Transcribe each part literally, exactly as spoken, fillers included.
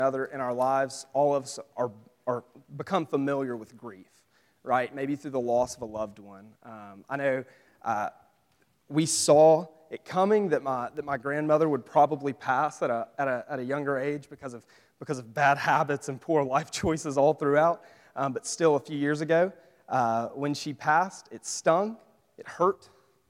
another in our lives, all of us are, are become familiar with grief, right? Maybe through the loss of a loved one. Um, I know uh, we saw it coming that my that my grandmother would probably pass at a at a at a younger age because of because of bad habits and poor life choices all throughout. Um, but still, a few years ago, uh, when she passed, it stung, it hurt.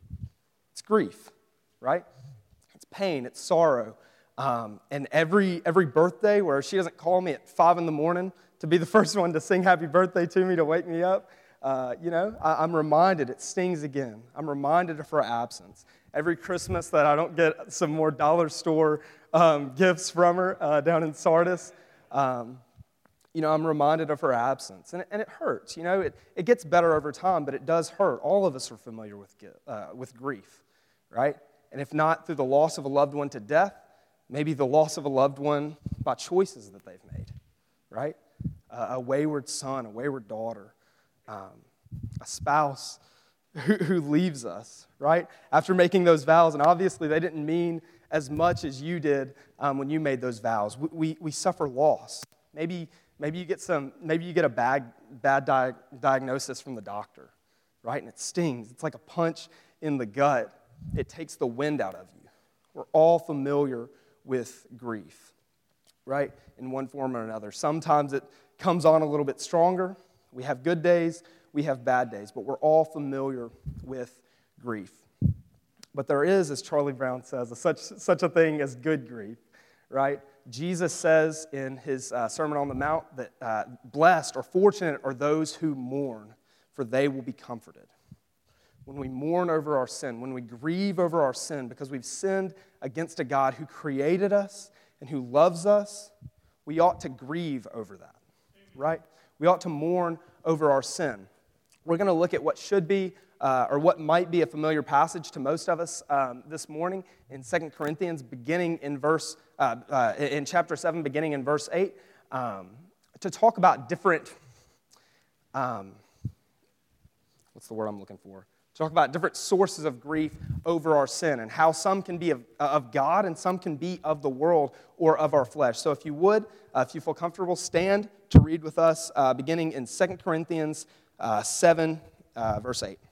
It's grief, right? It's pain, it's sorrow. Um, and every every birthday where she doesn't call me at five in the morning to be the first one to sing happy birthday to me to wake me up, uh, you know, I, I'm reminded it stings again. I'm reminded of her absence. Every Christmas that I don't get some more dollar store um, gifts from her uh, down in Sardis, um, you know, I'm reminded of her absence. And it, and it hurts, you know. It, it gets better over time, but it does hurt. All of us are familiar with, uh, with grief, right? And if not through the loss of a loved one to death, maybe the loss of a loved one by choices that they've made, right? Uh, a wayward son, a wayward daughter, um, a spouse who, who leaves us, right? After making those vows, and obviously they didn't mean as much as you did um, when you made those vows. We, we, we suffer loss. Maybe maybe you get some. Maybe you get a bad bad di- diagnosis from the doctor, right? And it stings. It's like a punch in the gut. It takes the wind out of you. We're all familiar with grief, right? In one form or another. Sometimes it comes on a little bit stronger. We have good days, we have bad days, but we're all familiar with grief. But there is, as Charlie Brown says, a such, such a thing as good grief, right? Jesus says in his uh, Sermon on the Mount that uh, blessed or fortunate are those who mourn, for they will be comforted. When we mourn over our sin, when we grieve over our sin because we've sinned against a God who created us and who loves us, we ought to grieve over that, right? We ought to mourn over our sin. We're going to look at what should be uh, or what might be a familiar passage to most of us um, this morning in Second Corinthians, beginning in verse uh, uh, in chapter seven, beginning in verse eight, um, to talk about different. Um, what's the word I'm looking for? Talk about different sources of grief over our sin and how some can be of, of God and some can be of the world or of our flesh. So if you would, uh, if you feel comfortable, stand to read with us, uh, beginning in Second Corinthians uh, seven, uh, verse eight.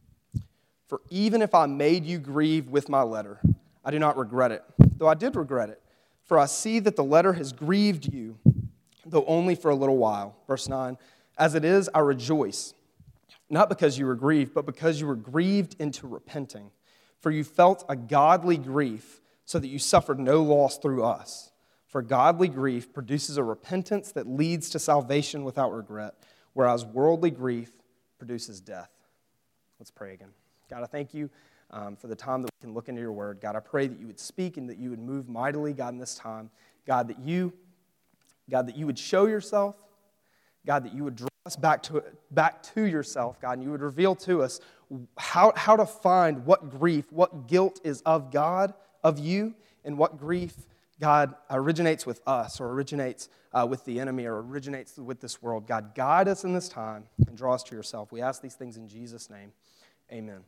For even if I made you grieve with my letter, I do not regret it, though I did regret it. For I see that the letter has grieved you, though only for a little while. Verse nine, as it is, I rejoice. Not because you were grieved, but because you were grieved into repenting. For you felt a godly grief, so that you suffered no loss through us. For godly grief produces a repentance that leads to salvation without regret, whereas worldly grief produces death. Let's pray again. God, I thank you um, for the time that we can look into your word. God, I pray that you would speak and that you would move mightily, God, in this time. God, that you, God, that you would show yourself. God, that you would draw us back to back to yourself, God, and you would reveal to us how, how to find what grief, what guilt is of God, of you, and what grief, God, originates with us or originates uh, with the enemy or originates with this world. God, guide us in this time and draw us to yourself. We ask these things in Jesus' name. Amen.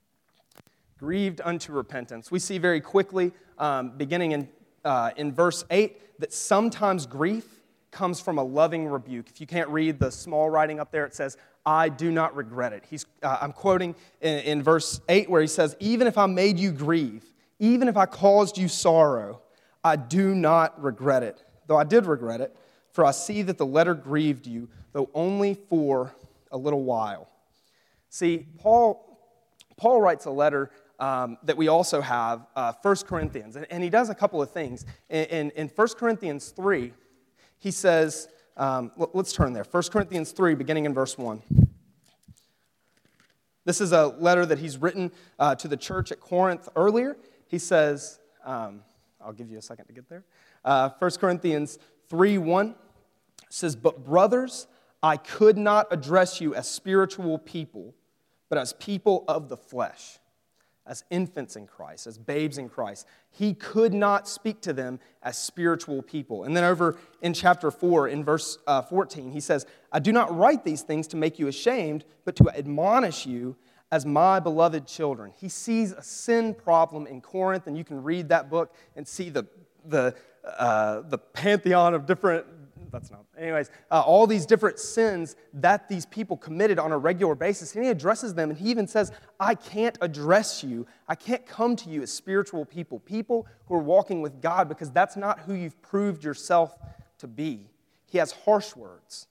Grieved unto repentance. We see very quickly, um, beginning in, uh, in verse eight, that sometimes grief comes from a loving rebuke. If you can't read the small writing up there, it says, I do not regret it. He's, uh, I'm quoting in, in verse eight where he says, even if I made you grieve, even if I caused you sorrow, I do not regret it, though I did regret it, for I see that the letter grieved you, though only for a little while. See, Paul, Paul writes a letter um, that we also have, uh, First Corinthians, and, and he does a couple of things. In, in, in First Corinthians three, he says, um, let's turn there. First Corinthians three, beginning in verse one. This is a letter that he's written uh, to the church at Corinth earlier. He says, um, I'll give you a second to get there. Uh, First Corinthians three one says, but brothers, I could not address you as spiritual people, but as people of the flesh, as infants in Christ, as babes in Christ. He could not speak to them as spiritual people. And then over in chapter four, in verse uh, fourteen, he says, I do not write these things to make you ashamed, but to admonish you as my beloved children. He sees a sin problem in Corinth, and you can read that book and see the, the uh, the pantheon of different, that's not, anyways, uh, all these different sins that these people committed on a regular basis. And he addresses them, and he even says, I can't address you. I can't come to you as spiritual people, people who are walking with God, because that's not who you've proved yourself to be. He has harsh words,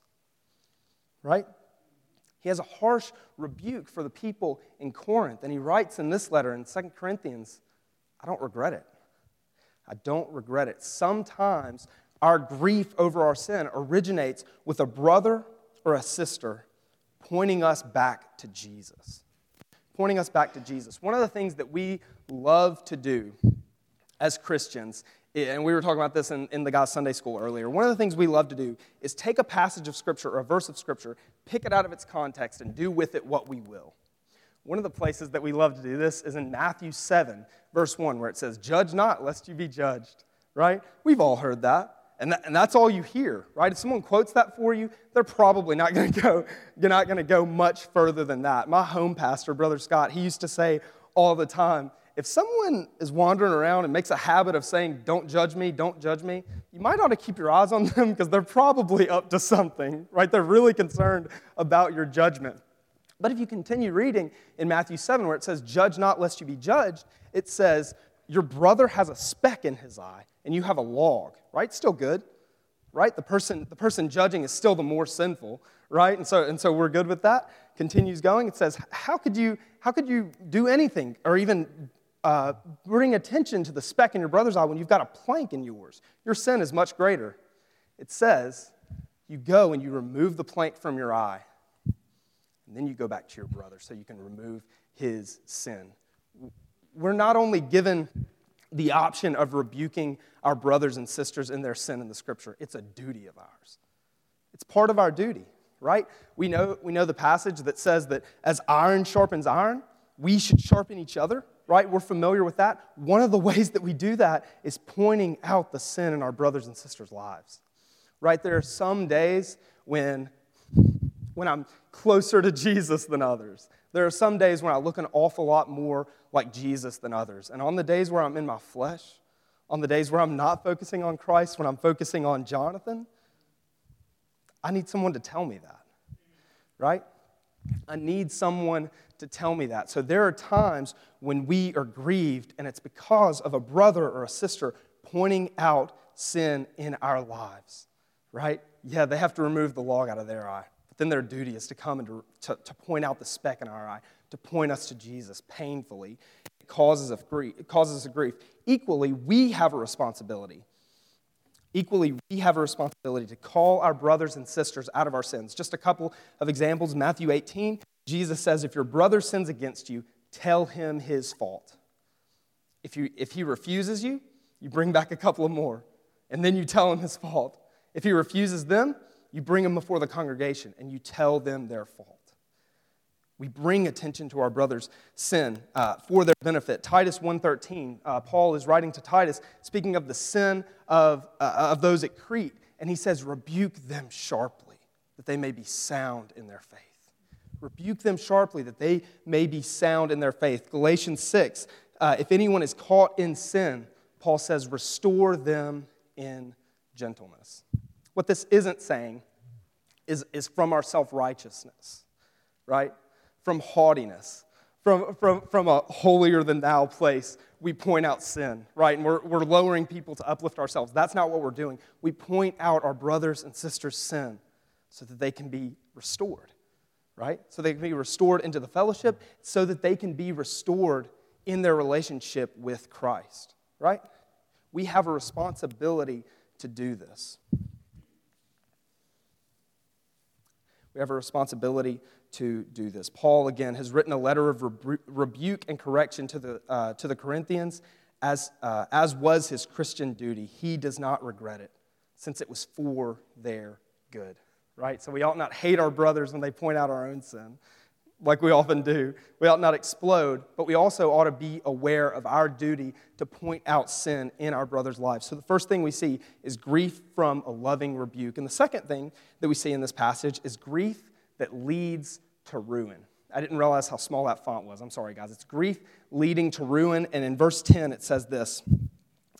right? He has a harsh rebuke for the people in Corinth. And he writes in this letter in Second Corinthians, I don't regret it. I don't regret it. Sometimes our grief over our sin originates with a brother or a sister pointing us back to Jesus. Pointing us back to Jesus. One of the things that we love to do as Christians, and we were talking about this in, in the guys' Sunday school earlier, one of the things we love to do is take a passage of Scripture or a verse of Scripture, pick it out of its context, and do with it what we will. One of the places that we love to do this is in Matthew seven, verse one, where it says, judge not, lest you be judged, right? We've all heard that. And, that, and that's all you hear, right? If someone quotes that for you, they're probably not going to go. You're not going to go much further than that. My home pastor, Brother Scott, he used to say all the time, if someone is wandering around and makes a habit of saying, don't judge me, don't judge me, you might ought to keep your eyes on them because they're probably up to something, right? They're really concerned about your judgment. But if you continue reading in Matthew seven, where it says, judge not lest you be judged, it says, your brother has a speck in his eye, and you have a log, right? Still good, right? The person, the person judging is still the more sinful, right? And so, and so we're good with that. Continues going. It says, how could you, how could you do anything or even uh, bring attention to the speck in your brother's eye when you've got a plank in yours? Your sin is much greater. It says, you go and you remove the plank from your eye, and then you go back to your brother so you can remove his sin. We're not only given the option of rebuking our brothers and sisters in their sin in the Scripture, it's a duty of ours. It's part of our duty, right? We know, we know the passage that says that as iron sharpens iron, we should sharpen each other, right? We're familiar with that. One of the ways that we do that is pointing out the sin in our brothers and sisters' lives, right? There are some days when, when I'm closer to Jesus than others. There are some days when I look an awful lot more like Jesus than others. And on the days where I'm in my flesh, on the days where I'm not focusing on Christ, when I'm focusing on Jonathan, I need someone to tell me that, right? I need someone to tell me that. So there are times when we are grieved, and it's because of a brother or a sister pointing out sin in our lives, right? Yeah, they have to remove the log out of their eye. But then their duty is to come and to, to, to point out the speck in our eye, to point us to Jesus painfully. It causes us grief. It causes us a grief. Equally, we have a responsibility. Equally, we have a responsibility to call our brothers and sisters out of our sins. Just a couple of examples. Matthew eighteen, Jesus says, if your brother sins against you, tell him his fault. If, you, if he refuses you, you bring back a couple of more, and then you tell him his fault. If he refuses them, you bring them before the congregation, and you tell them their fault. We bring attention to our brother's sin uh, for their benefit. Titus one thirteen, uh, Paul is writing to Titus, speaking of the sin of, uh, of those at Crete, and he says, rebuke them sharply, that they may be sound in their faith. Rebuke them sharply, that they may be sound in their faith. Galatians six, uh, if anyone is caught in sin, Paul says, restore them in gentleness. What this isn't saying is, is from our self-righteousness, right? From haughtiness, from, from, from a holier-than-thou place, we point out sin, right? And we're, we're lowering people to uplift ourselves. That's not what we're doing. We point out our brothers and sisters' sin so that they can be restored, right? So they can be restored into the fellowship, so that they can be restored in their relationship with Christ, right? We have a responsibility to do this. We have a responsibility to do this. Paul, again, has written a letter of rebu- rebuke and correction to the, uh, to the Corinthians, as, uh, as was his Christian duty. He does not regret it, since it was for their good, right? So we ought not hate our brothers when they point out our own sin, like we often do. We ought not explode, but we also ought to be aware of our duty to point out sin in our brothers' lives. So the first thing we see is grief from a loving rebuke. And the second thing that we see in this passage is grief that leads to ruin. I didn't realize how small that font was. I'm sorry, guys. It's grief leading to ruin. And in verse ten, it says this,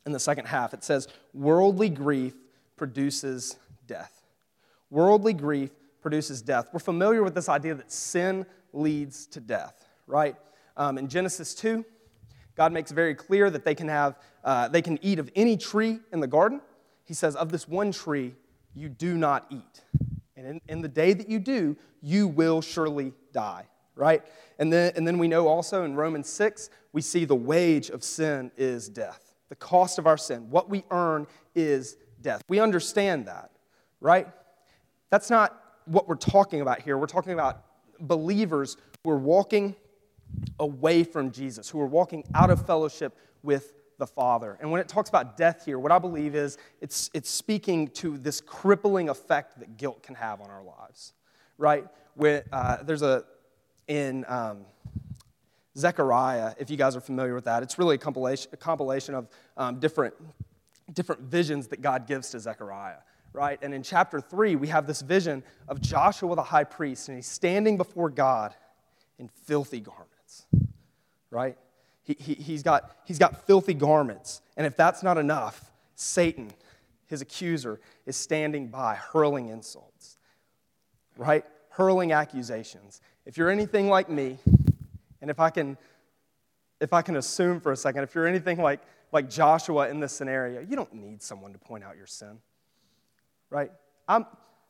in the second half. It says, worldly grief produces death. Worldly grief produces death. We're familiar with this idea that sin leads to death, right? Um, in Genesis two, God makes very clear that they can have, uh, they can eat of any tree in the garden. He says, of this one tree, you do not eat. And in, in the day that you do, you will surely die, right? And then, and then we know also in Romans six, we see the wage of sin is death. The cost of our sin, what we earn is death. We understand that, right? That's not what we're talking about here. We're talking about believers who are walking away from Jesus, who are walking out of fellowship with the Father. And when it talks about death here, what I believe is it's, it's speaking to this crippling effect that guilt can have on our lives, right? When, uh, there's a, in um, Zechariah, if you guys are familiar with that, it's really a compilation, a compilation of um, different, different visions that God gives to Zechariah, right? And in chapter three, we have this vision of Joshua the high priest, and he's standing before God in filthy garments, right? He, he, he's got, he's got filthy garments. And if that's not enough, Satan, his accuser, is standing by hurling insults, right? Hurling accusations. If you're anything like me, and if I can, if I can assume for a second, if you're anything like, like Joshua in this scenario, you don't need someone to point out your sin, right? I'm,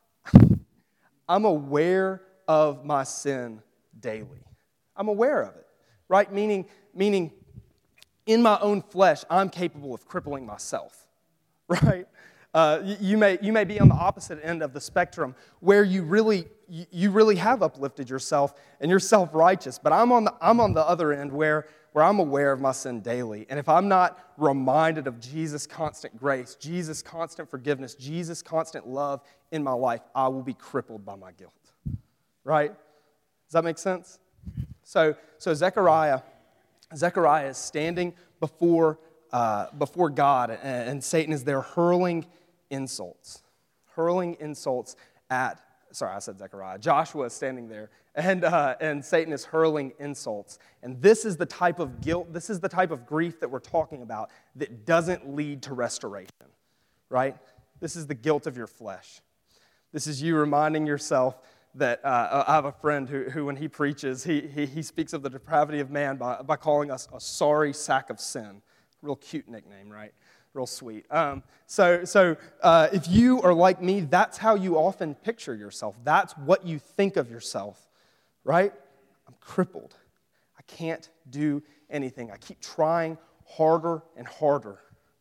I'm aware of my sin daily. I'm aware of it, right? Meaning, meaning in my own flesh, I'm capable of crippling myself, right? Uh, you, you may you may be on the opposite end of the spectrum where you really you, you really have uplifted yourself and you're self-righteous, but I'm on the I'm on the other end where where I'm aware of my sin daily, and if I'm not reminded of Jesus' constant grace, Jesus' constant forgiveness, Jesus' constant love in my life, I will be crippled by my guilt, right? Does that make sense? So so Zechariah. Zechariah is standing before, uh, before God, and, and Satan is there hurling insults. Hurling insults at, sorry, I said Zechariah. Joshua is standing there, and, uh, and Satan is hurling insults. And this is the type of guilt, this is the type of grief that we're talking about that doesn't lead to restoration, right? This is the guilt of your flesh. This is you reminding yourself that uh, I have a friend who, who when he preaches, he, he, he speaks of the depravity of man by, by calling us a sorry sack of sin. Real cute nickname, right? Real sweet. Um, so so uh, if you are like me, that's how you often picture yourself. That's what you think of yourself, right? I'm crippled. I can't do anything. I keep trying harder and harder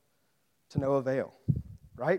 to no avail, right?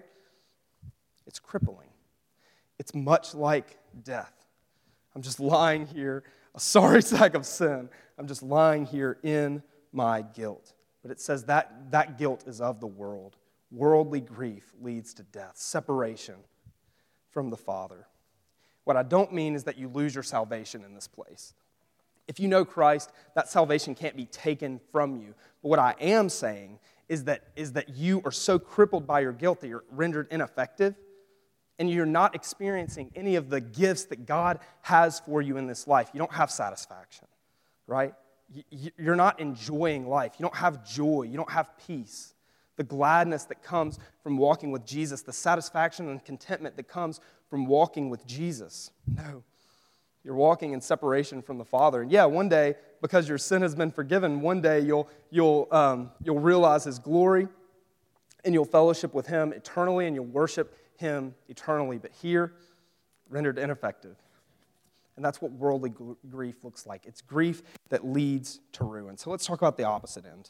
It's crippling. It's much like death. I'm just lying here, a sorry sack of sin. I'm just lying here in my guilt. But it says that that guilt is of the world. Worldly grief leads to death, separation from the Father. What I don't mean is that you lose your salvation in this place. If you know Christ, that salvation can't be taken from you. But what I am saying is that, is that you are so crippled by your guilt that you're rendered ineffective, and you're not experiencing any of the gifts that God has for you in this life. You don't have satisfaction, right? You're not enjoying life. You don't have joy. You don't have peace. The gladness that comes from walking with Jesus, the satisfaction and contentment that comes from walking with Jesus. No. You're walking in separation from the Father. And yeah, one day, because your sin has been forgiven, one day you'll, you'll, um, you'll realize His glory, and you'll fellowship with Him eternally, and you'll worship Him eternally, but here, rendered ineffective. And that's what worldly grief looks like. It's grief that leads to ruin. So let's talk about the opposite end.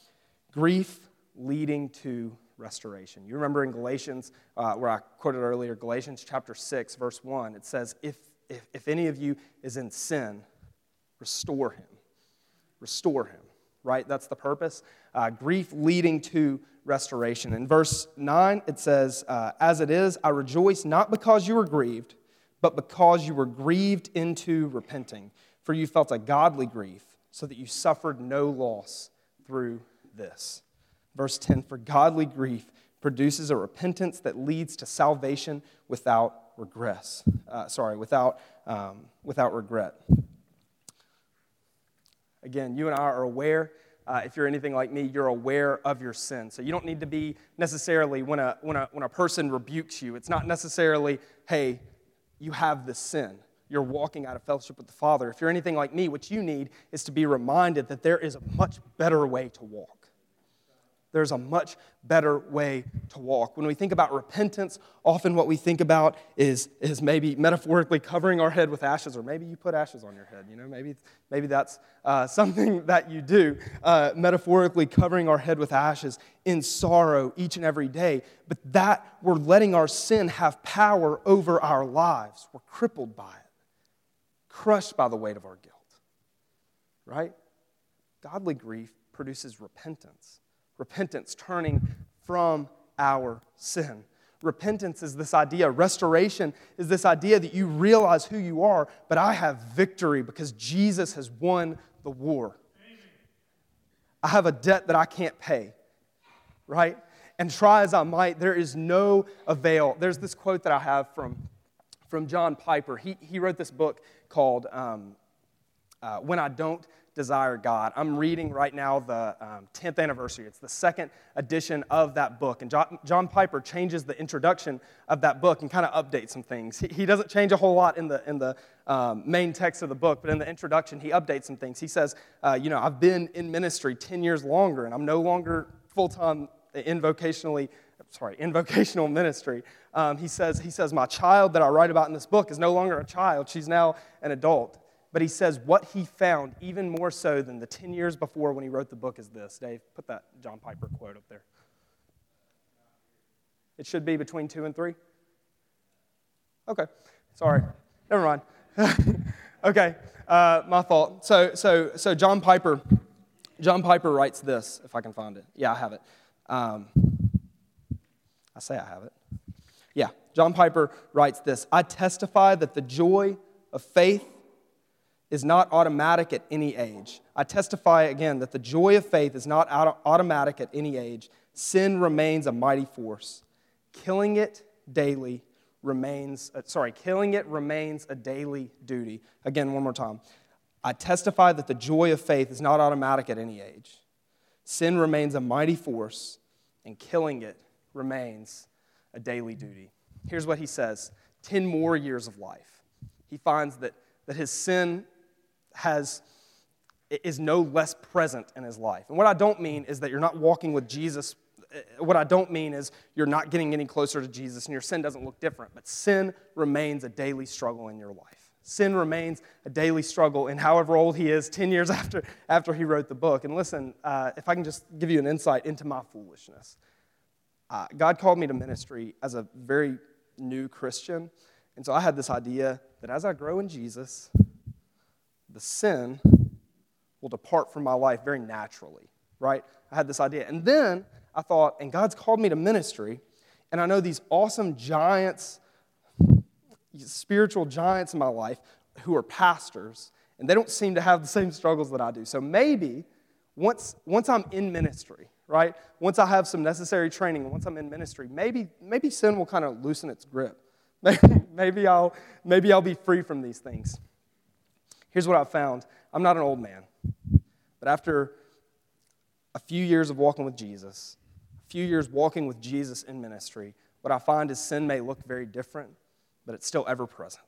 Grief leading to restoration. You remember in Galatians, uh, where I quoted earlier, Galatians chapter six, verse one, it says, if, if, if any of you is in sin, restore him. Restore him, right? That's the purpose. Uh, grief leading to restoration. In verse nine, it says, uh, as it is, I rejoice not because you were grieved, but because you were grieved into repenting. For you felt a godly grief, so that you suffered no loss through this. Verse ten, for godly grief produces a repentance that leads to salvation without regress. Uh, sorry, without, um, without regret. Again, you and I are aware uh, if you're anything like me, you're aware of your sin. So you don't need to be necessarily, when a, when a, when a person rebukes you, it's not necessarily, hey, you have this sin. You're walking out of fellowship with the Father. If you're anything like me, what you need is to be reminded that there is a much better way to walk. There's a much better way to walk. When we think about repentance, often what we think about is, is maybe metaphorically covering our head with ashes, or maybe you put ashes on your head. You know, maybe, maybe that's uh, something that you do, uh, metaphorically covering our head with ashes in sorrow each and every day. But that we're letting our sin have power over our lives. We're crippled by it, crushed by the weight of our guilt. Right? Godly grief produces repentance. Repentance, turning from our sin. Repentance is this idea, restoration is this idea that you realize who you are, but I have victory because Jesus has won the war. I have a debt that I can't pay, right? And try as I might, there is no avail. There's this quote that I have from, from John Piper. He, he wrote this book called um, uh, When I Don't Desire God. I'm reading right now the um, tenth anniversary. It's the second edition of that book. And John, John Piper changes the introduction of that book and kind of updates some things. He, he doesn't change a whole lot in the, in the um, main text of the book, but in the introduction, he updates some things. He says, uh, you know, I've been in ministry ten years longer, and I'm no longer full-time in vocationally, sorry, in vocational ministry. Um, he says, he says, my child that I write about in this book is no longer a child. She's now an adult. But he says what he found, even more so than the ten years before when he wrote the book, is this. Dave, put that John Piper quote up there. It should be between two and three? Okay, sorry. Never mind. Okay, uh, my fault. So, so, so John Piper, John Piper writes this, if I can find it. Yeah, I have it. Um, I say I have it. Yeah, John Piper writes this. I testify that the joy of faith is not automatic at any age. I testify again that the joy of faith is not auto- automatic at any age. Sin remains a mighty force. Killing it daily remains, uh, sorry, killing it remains a daily duty. Again, one more time. I testify that the joy of faith is not automatic at any age. Sin remains a mighty force, and killing it remains a daily duty. Here's what he says. Ten more years of life. He finds that, that his sin has is no less present in his life. And what I don't mean is that you're not walking with Jesus. What I don't mean is you're not getting any closer to Jesus and your sin doesn't look different. But sin remains a daily struggle in your life. Sin remains a daily struggle in however old he is, ten years after, after he wrote the book. And listen, uh, if I can just give you an insight into my foolishness. Uh, God called me to ministry as a very new Christian. And so I had this idea that as I grow in Jesus, the sin will depart from my life very naturally, right? I had this idea. And then I thought, and God's called me to ministry, and I know these awesome giants, spiritual giants in my life who are pastors, and they don't seem to have the same struggles that I do. So maybe once, once I'm in ministry, right, once I have some necessary training, and once I'm in ministry, maybe, maybe sin will kind of loosen its grip. Maybe, maybe, I'll, maybe I'll be free from these things. Here's what I found. I'm not an old man, but after a few years of walking with Jesus, a few years walking with Jesus in ministry, what I find is sin may look very different, but it's still ever present,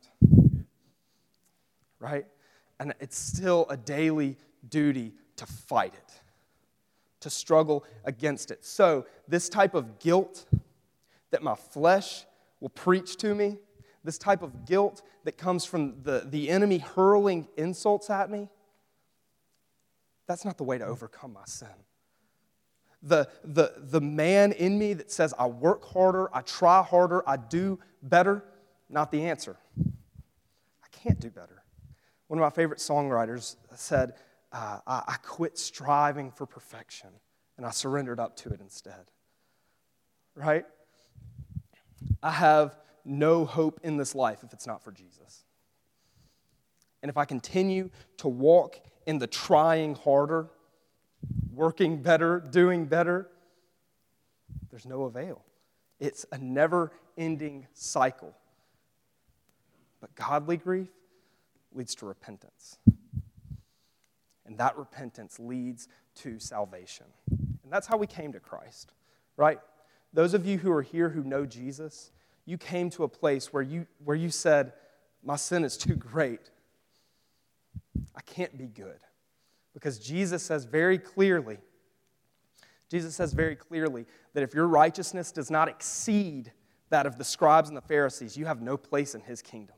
right? And it's still a daily duty to fight it, to struggle against it. So this type of guilt that my flesh will preach to me, this type of guilt that comes from the, the enemy hurling insults at me, that's not the way to overcome my sin. The, the, the man in me that says, I work harder, I try harder, I do better, not the answer. I can't do better. One of my favorite songwriters said, uh, I, I quit striving for perfection, and I surrendered up to it instead. Right? I have no hope in this life if it's not for Jesus. And if I continue to walk in the trying harder, working better, doing better, there's no avail. It's a never-ending cycle. But godly grief leads to repentance. And and that repentance leads to salvation. And that's how we came to Christ, right? Those of you who are here who know Jesus, you came to a place where you, where you said, my sin is too great. I can't be good. Because Jesus says very clearly, Jesus says very clearly that if your righteousness does not exceed that of the scribes and the Pharisees, you have no place in his kingdom.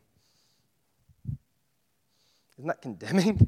Isn't that condemning?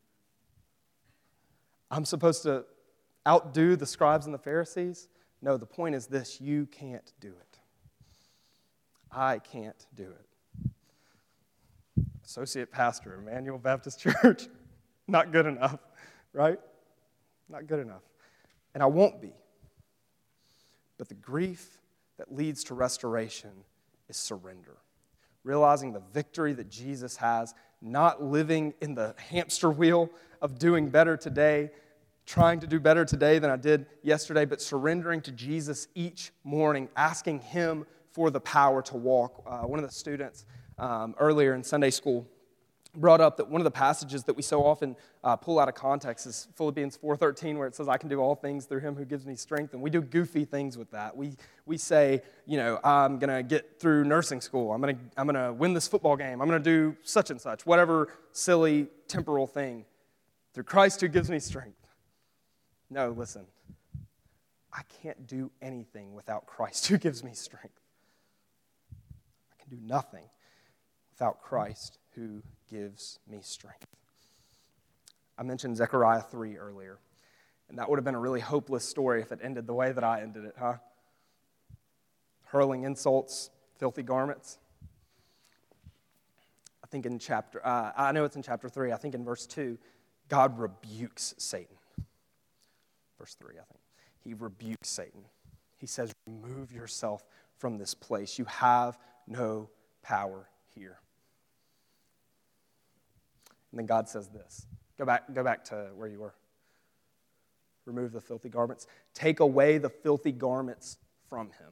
I'm supposed to outdo the scribes and the Pharisees? No, the point is this: you can't do it. I can't do it. Associate pastor, Emmanuel Baptist Church, not good enough, right? Not good enough. And I won't be. But the grief that leads to restoration is surrender. Realizing the victory that Jesus has, not living in the hamster wheel of doing better today, trying to do better today than I did yesterday, but surrendering to Jesus each morning, asking him for the power to walk. Uh, one of the students um, earlier in Sunday school brought up that one of the passages that we so often uh, pull out of context is Philippians four thirteen, where it says, I can do all things through him who gives me strength. And we do goofy things with that. We we say, you know, I'm going to get through nursing school. I'm going to I'm going to win this football game. I'm going to do such and such, whatever silly temporal thing. Through Christ who gives me strength. No, listen. I can't do anything without Christ who gives me strength. I can do nothing without Christ who gives me strength. I mentioned Zechariah three earlier, and that would have been a really hopeless story if it ended the way that I ended it, huh? Hurling insults, filthy garments. I think in chapter, uh, I know it's in chapter three, I think in verse two, God rebukes Satan. Verse three, I think. He rebukes Satan. He says, remove yourself from this place. You have no power here. And then God says this. Go back, go back to where you were. Remove the filthy garments. Take away the filthy garments from him.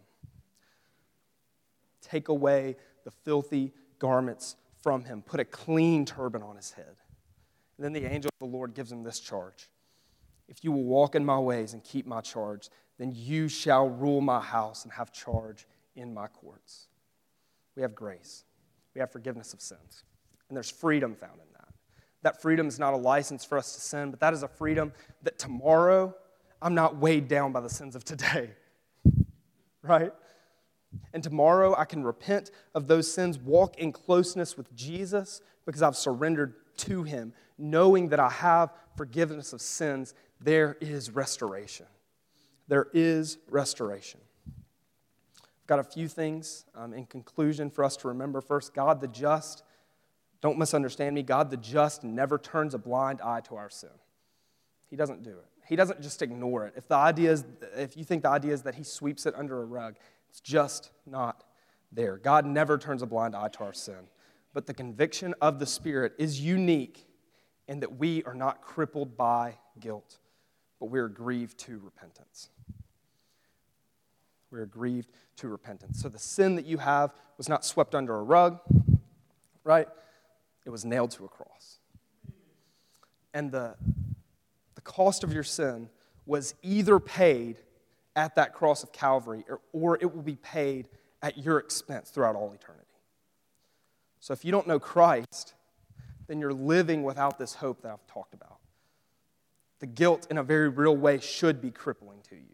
Take away the filthy garments from him. Put a clean turban on his head. And then the angel of the Lord gives him this charge. If you will walk in my ways and keep my charge, then you shall rule my house and have charge in my courts. We have grace. We have forgiveness of sins. And there's freedom found in that. That freedom is not a license for us to sin, but that is a freedom that tomorrow I'm not weighed down by the sins of today. Right? And tomorrow I can repent of those sins, walk in closeness with Jesus because I've surrendered to him, knowing that I have forgiveness of sins. There is restoration. There is restoration. I've got a few things um, in conclusion for us to remember. First, God the just, don't misunderstand me, God the just never turns a blind eye to our sin. He doesn't do it. He doesn't just ignore it. If the idea is, if you think the idea is that he sweeps it under a rug, it's just not there. God never turns a blind eye to our sin. But the conviction of the Spirit is unique in that we are not crippled by guilt, but we are grieved to repentance. We are grieved to repentance. So the sin that you have was not swept under a rug, right? It was nailed to a cross. And the, the cost of your sin was either paid at that cross of Calvary, or, or it will be paid at your expense throughout all eternity. So if you don't know Christ, then you're living without this hope that I've talked about. The guilt, in a very real way, should be crippling to you.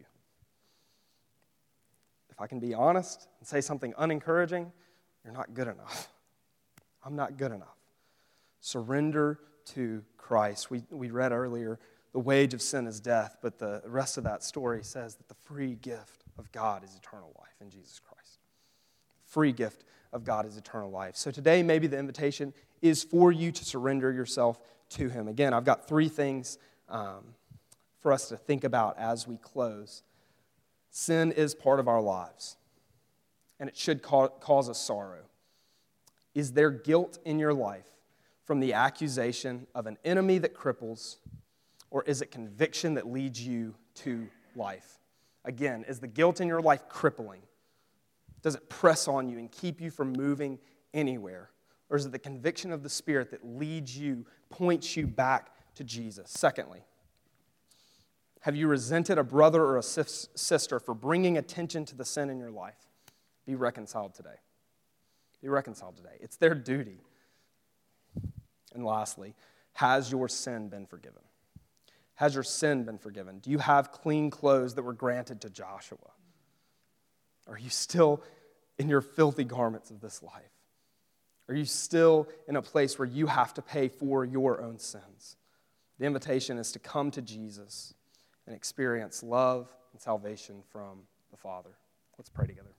If I can be honest and say something unencouraging, you're not good enough. I'm not good enough. Surrender to Christ. We, we read earlier, the wage of sin is death, but the rest of that story says that the free gift of God is eternal life in Jesus Christ. Free gift of God is eternal life. So today, maybe the invitation is for you to surrender yourself to him. Again, I've got three things um, for us to think about as we close. Sin is part of our lives, and it should ca- cause us sorrow. Is there guilt in your life from the accusation of an enemy that cripples, or is it conviction that leads you to life? Again, is the guilt in your life crippling? Does it press on you and keep you from moving anywhere? Or is it the conviction of the Spirit that leads you, points you back to Jesus. Secondly, have you resented a brother or a sis- sister for bringing attention to the sin in your life? Be reconciled today. Be reconciled today. It's their duty. And lastly, has your sin been forgiven? Has your sin been forgiven? Do you have clean clothes that were granted to Joshua? Are you still in your filthy garments of this life? Are you still in a place where you have to pay for your own sins? The invitation is to come to Jesus and experience love and salvation from the Father. Let's pray together.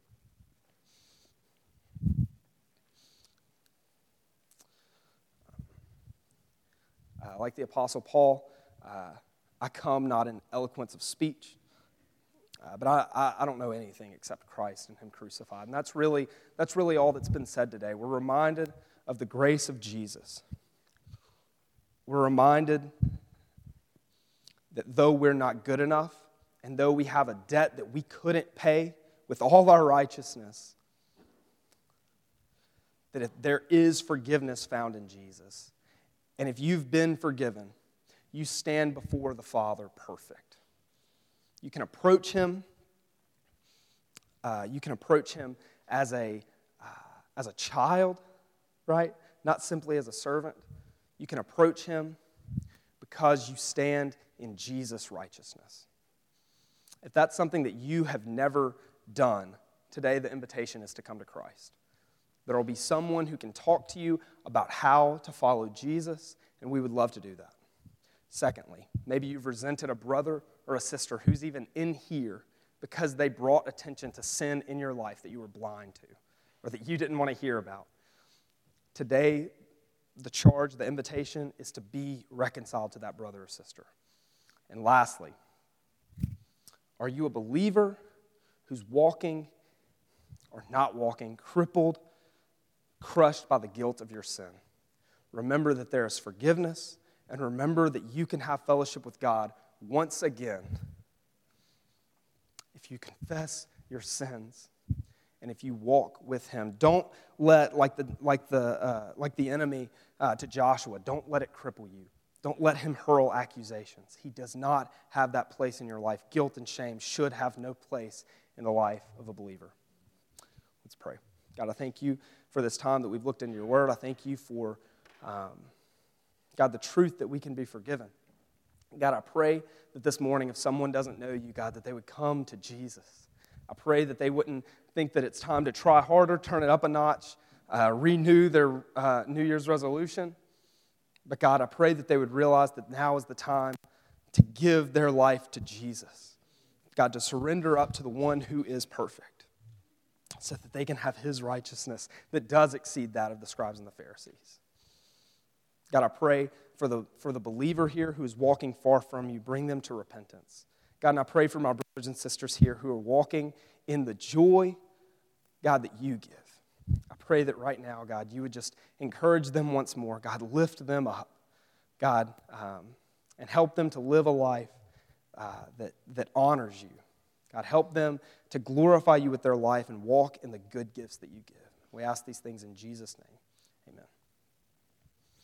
Uh, like the Apostle Paul, uh, I come not in eloquence of speech, uh, but I, I, I don't know anything except Christ and Him crucified. And that's really, that's really all that's been said today. We're reminded of the grace of Jesus. We're reminded that though we're not good enough, and though we have a debt that we couldn't pay with all our righteousness, that if there is forgiveness found in Jesus. And if you've been forgiven, you stand before the Father perfect. You can approach Him. Uh, you can approach Him as a uh, as a child, right? Not simply as a servant. You can approach Him because you stand in Jesus' righteousness. If that's something that you have never done, today the invitation is to come to Christ. There will be someone who can talk to you about how to follow Jesus, and we would love to do that. Secondly, maybe you've resented a brother or a sister who's even in here because they brought attention to sin in your life that you were blind to or that you didn't want to hear about. Today, the charge, the invitation is to be reconciled to that brother or sister. And lastly, are you a believer who's walking or not walking, crippled, crushed by the guilt of your sin? Remember that there is forgiveness, and remember that you can have fellowship with God once again if you confess your sins and if you walk with Him. Don't let, like the like the uh, like the enemy uh, to Joshua, don't let it cripple you. Don't let him hurl accusations. He does not have that place in your life. Guilt and shame should have no place in the life of a believer. Let's pray. God, I thank you for this time that we've looked into your word. I thank you for, um, God, the truth that we can be forgiven. God, I pray that this morning, if someone doesn't know you, God, that they would come to Jesus. I pray that they wouldn't think that it's time to try harder, turn it up a notch, uh, renew their uh, New Year's resolution. But God, I pray that they would realize that now is the time to give their life to Jesus. God, to surrender up to the one who is perfect so that they can have His righteousness that does exceed that of the scribes and the Pharisees. God, I pray for the, for the believer here who is walking far from you, bring them to repentance. God, and I pray for my brothers and sisters here who are walking in the joy, God, that you give. I pray that right now, God, you would just encourage them once more. God, lift them up, God, um, and help them to live a life uh, that, that honors you. God, help them to glorify you with their life and walk in the good gifts that you give. We ask these things in Jesus' name. Amen.